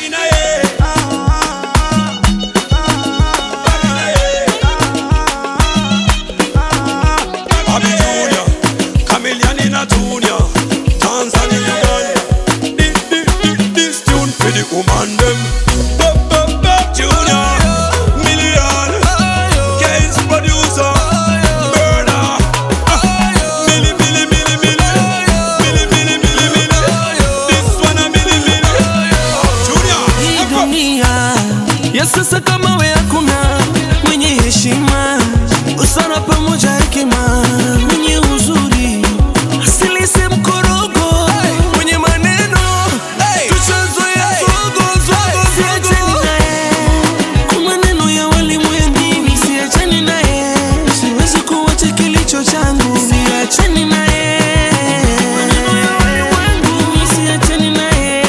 Sasa kama we hakuna mwenye heshima, usana pamoja hekima, mwenye uzuri, asili si mkorogo, mwenye maneno, tushazoea zogo. Siachani naye, kwa maneno ya walimwengu, siachani naye, siwezi kuwacha kilicho changu. Siachani naye, maneno ya walimwengu, siachani naye.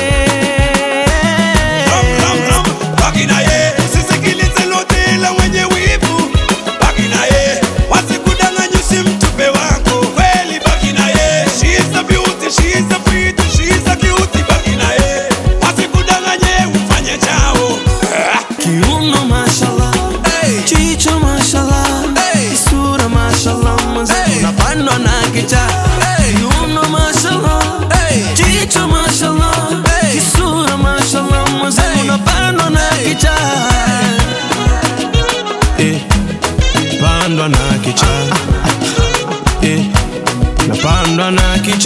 Baki naye. Napandwa na kicha, napandwa na kicha,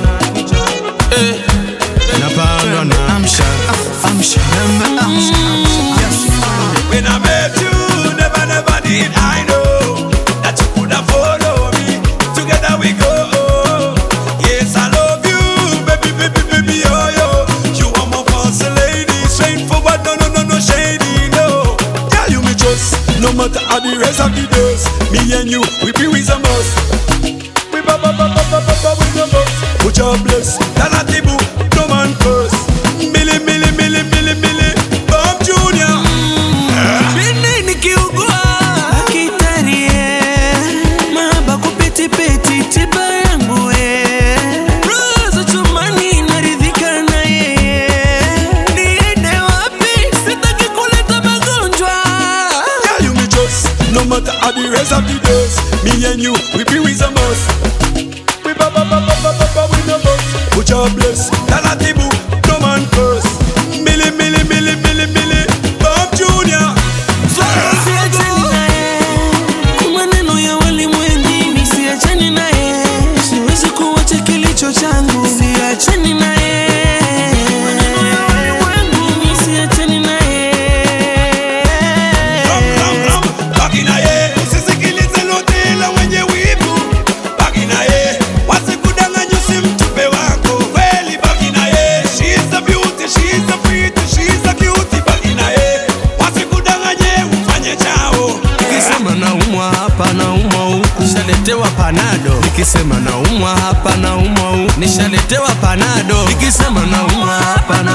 napandwa na amsha. When I met you, never did I know that you could have followed me. Together we go. Yes, I love you, baby, oh yo. You are my first lady, straightforward, no shady, no. Tell you me just, no matter how the rest of the days, me and you, we be with a must. We ba with a must. Put your bless, Tanatibu, no man curse. Milli, Bomb Junior. Bine nikiugua kitarie, mahaba kupeti tiba yangu roza chumani naridhika na yeye. Niende wapi, sitaki kuleta magonjwa. Tell you me just, no matter how the rest of the days, me and you, we be with a must. We ba with a must. Put your bless, Tanatibu, no man curse. Milli, Bomb Junior. Siachani naye, kwa maneno ya walimwengu, siachani naye, siwezi kuwacha kilicho changu. Siachani naye, maneno ya walimwengu, siachani naye. Baki naye, usisikilize lote la wenye wivu. Baki naye, wasikudanganye usimtupe wako. Kweli baki naye, she's a beauty, she's a pretty, she's a cutie. Baki naye, wasikudanganye ufanye chao. Nikisema naumwa hapa naumwa huku, nishaletewa panado. Nikisema naumwa hapa naumwa huku, nishaletewa panado. Nikisema naumwa hapa